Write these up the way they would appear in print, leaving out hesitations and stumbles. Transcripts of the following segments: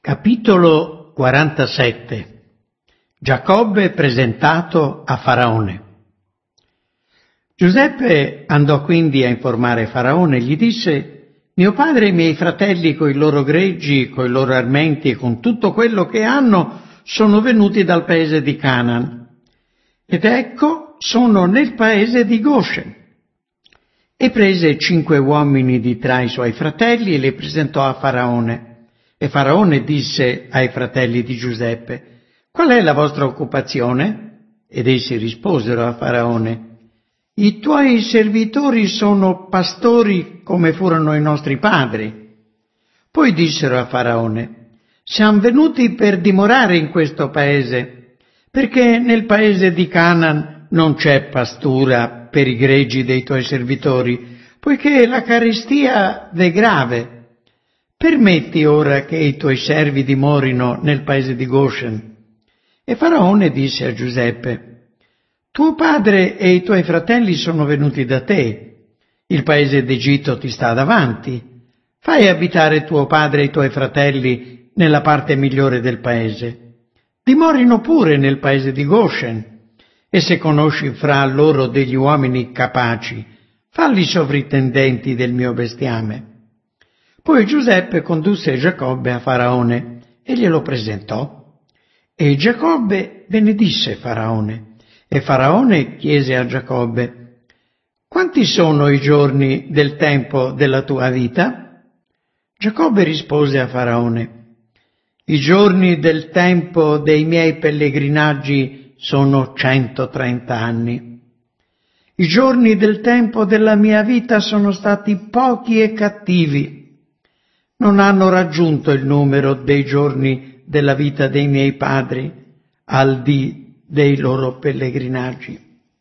Capitolo 47. Giacobbe presentato a Faraone. Giuseppe andò quindi a informare Faraone e gli disse: mio padre e i miei fratelli coi loro greggi, coi loro armenti e con tutto quello che hanno sono venuti dal paese di Canaan. Ed ecco, sono nel paese di Goshen. E prese 5 uomini di tra i suoi fratelli e li presentò a Faraone. E Faraone disse ai fratelli di Giuseppe: qual è la vostra occupazione? Ed essi risposero a Faraone: i tuoi servitori sono pastori come furono i nostri padri. Poi dissero a Faraone: siamo venuti per dimorare in questo paese, perché nel paese di Canaan non c'è pastura per i greggi dei tuoi servitori, poiché la carestia è grave. Permetti ora che i tuoi servi dimorino nel paese di Goshen. E Faraone disse a Giuseppe: tuo padre e i tuoi fratelli sono venuti da te, il paese d'Egitto ti sta davanti, fai abitare tuo padre e i tuoi fratelli nella parte migliore del paese, dimorino pure nel paese di Goshen, e se conosci fra loro degli uomini capaci, falli sovrintendenti del mio bestiame. Poi Giuseppe condusse Giacobbe a Faraone e glielo presentò. E Giacobbe benedisse Faraone. E Faraone chiese a Giacobbe: quanti sono i giorni del tempo della tua vita? Giacobbe rispose a Faraone: i giorni del tempo dei miei pellegrinaggi sono 130 anni. I giorni del tempo della mia vita sono stati pochi e cattivi. Non hanno raggiunto il numero dei giorni della vita dei miei padri, al dì dei loro pellegrinaggi.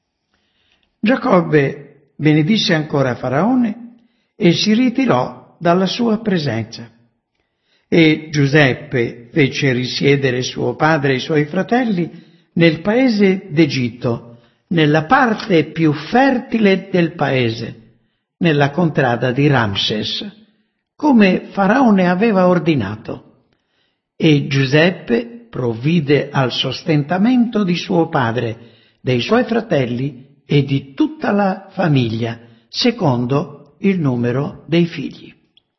Giacobbe benedisse ancora Faraone e si ritirò dalla sua presenza. E Giuseppe fece risiedere suo padre e i suoi fratelli nel paese d'Egitto, nella parte più fertile del paese, nella contrada di Ramses, come Faraone aveva ordinato. E Giuseppe provvide al sostentamento di suo padre, dei suoi fratelli e di tutta la famiglia, secondo il numero dei figli.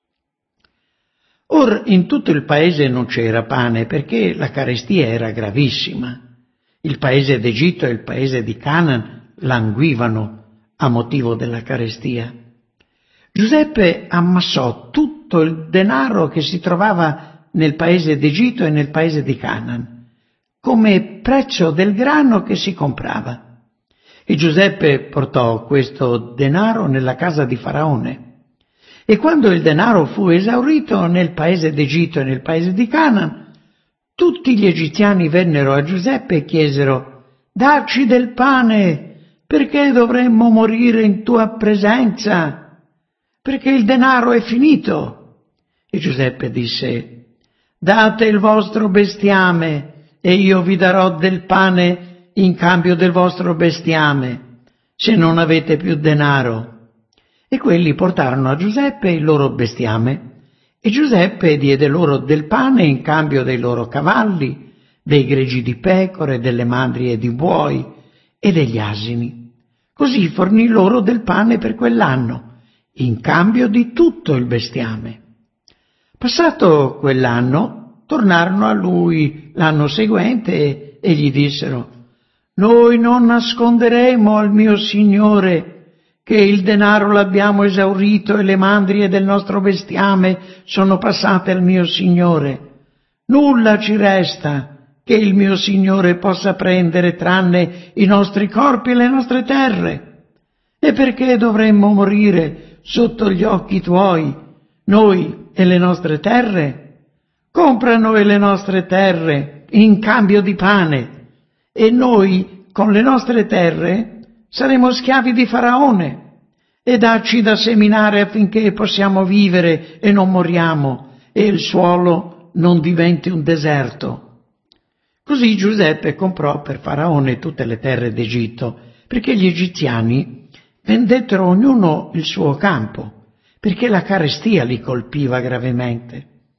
Or in tutto il paese non c'era pane, perché la carestia era gravissima. Il paese d'Egitto e il paese di Canaan languivano a motivo della carestia. Giuseppe ammassò tutto il denaro che si trovava nel paese d'Egitto e nel paese di Canaan, come prezzo del grano che si comprava. E Giuseppe portò questo denaro nella casa di Faraone. E quando il denaro fu esaurito nel paese d'Egitto e nel paese di Canaan, tutti gli egiziani vennero a Giuseppe e chiesero: dacci del pane, perché dovremmo morire in tua presenza? Perché il denaro è finito. E Giuseppe disse: date il vostro bestiame e io vi darò del pane in cambio del vostro bestiame, se non avete più denaro. E quelli portarono a Giuseppe il loro bestiame, e Giuseppe diede loro del pane in cambio dei loro cavalli, dei greggi di pecore, delle mandrie di buoi e degli asini. Così fornì loro del pane per quell'anno, in cambio di tutto il bestiame. Passato quell'anno, tornarono a lui l'anno seguente e gli dissero: noi non nasconderemo al mio signore che il denaro l'abbiamo esaurito e le mandrie del nostro bestiame sono passate al mio signore. Nulla ci resta che il mio signore possa prendere tranne i nostri corpi e le nostre terre. E perché dovremmo morire sotto gli occhi tuoi, noi e le nostre terre? Compra noi le nostre terre in cambio di pane, e noi con le nostre terre saremo schiavi di Faraone, e dacci da seminare affinché possiamo vivere e non moriamo, e il suolo non diventi un deserto. Così Giuseppe comprò per Faraone tutte le terre d'Egitto, perché gli egiziani vendettero ognuno il suo campo, perché la carestia li colpiva gravemente.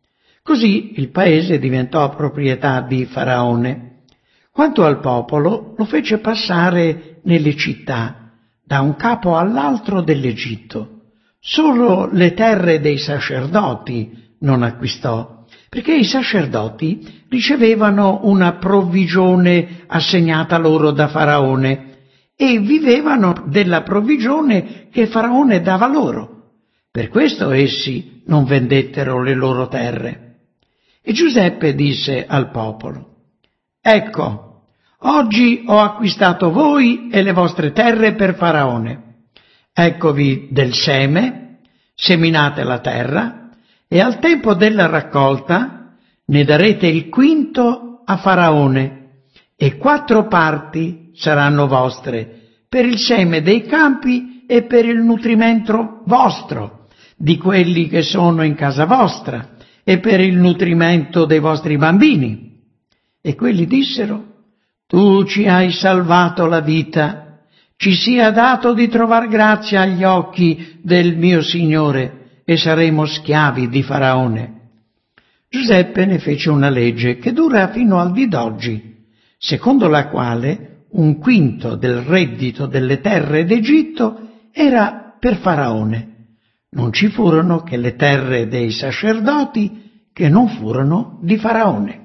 Così il paese diventò proprietà di Faraone. Quanto al popolo, lo fece passare nelle città, da un capo all'altro dell'Egitto. Solo le terre dei sacerdoti non acquistò, perché i sacerdoti ricevevano una provvigione assegnata loro da Faraone e vivevano della provvigione che Faraone dava loro. Per questo essi non vendettero le loro terre. E Giuseppe disse al popolo: «Ecco, oggi ho acquistato voi e le vostre terre per Faraone. Eccovi del seme, seminate la terra, e al tempo della raccolta ne darete il quinto a Faraone, e 4 parti saranno vostre per il seme dei campi e per il nutrimento vostro, di quelli che sono in casa vostra, e per il nutrimento dei vostri bambini». E quelli dissero: «Tu ci hai salvato la vita. Ci sia dato di trovar grazia agli occhi del mio Signore, e saremo schiavi di Faraone». Giuseppe ne fece una legge che dura fino al dì d'oggi, secondo la quale 1/5 del reddito delle terre d'Egitto era per Faraone. Non ci furono che le terre dei sacerdoti che non furono di Faraone.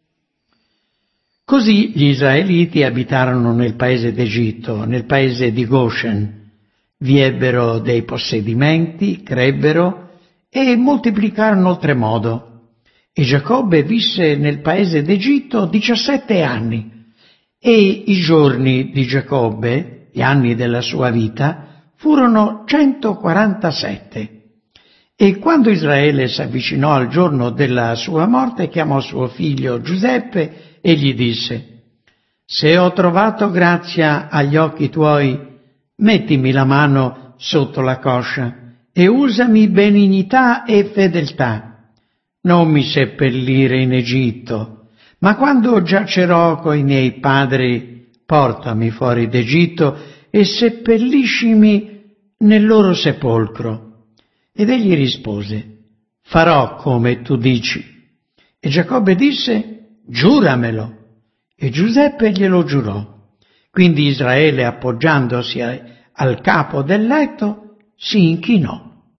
Così gli israeliti abitarono nel paese d'Egitto, nel paese di Goshen. Vi ebbero dei possedimenti, crebbero e moltiplicarono oltremodo. E Giacobbe visse nel paese d'Egitto 17 anni. E i giorni di Giacobbe, gli anni della sua vita, furono 147. E quando Israele si avvicinò al giorno della sua morte, chiamò suo figlio Giuseppe e gli disse: «Se ho trovato grazia agli occhi tuoi, mettimi la mano sotto la coscia e usami benignità e fedeltà. Non mi seppellire in Egitto, ma quando giacerò coi miei padri, portami fuori d'Egitto e seppelliscimi nel loro sepolcro». Ed egli rispose: «Farò come tu dici». E Giacobbe disse: «Giuramelo». E Giuseppe glielo giurò. Quindi Israele, appoggiandosi al capo del letto, si inchinò.